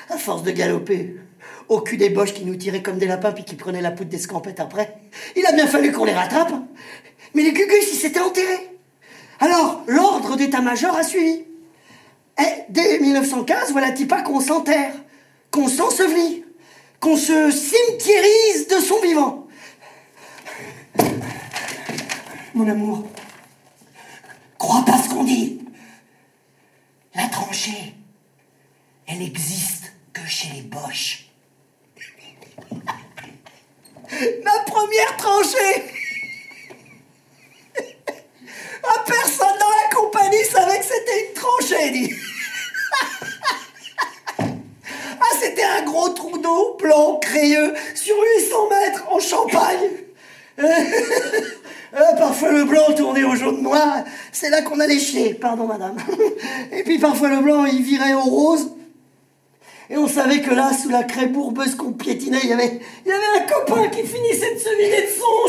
À force de galoper, au cul des boches qui nous tiraient comme des lapins puis qui prenaient la poudre d'escampette après, il a bien fallu qu'on les rattrape. Mais les Gugus, ils s'étaient enterrés. Alors, l'ordre d'état-major a suivi. Et dès 1915, voilà-t-il pas qu'on s'enterre, qu'on s'ensevelit, qu'on se cimetiérise de son vivant. Mon amour, crois pas ce qu'on dit. La tranchée, elle existe que chez les boches. Ma première tranchée. Personne dans la compagnie savait que c'était une tranchée, dit. C'était un gros trou d'eau, blanc, crayeux, sur 800 mètres, en Champagne. Parfois le blanc tournait au jaune noir, c'est là qu'on allait chier, pardon madame. Et puis parfois le blanc, il virait au rose. Et on savait que là, sous la craie bourbeuse qu'on piétinait, il y avait un copain qui finissait de se vider de son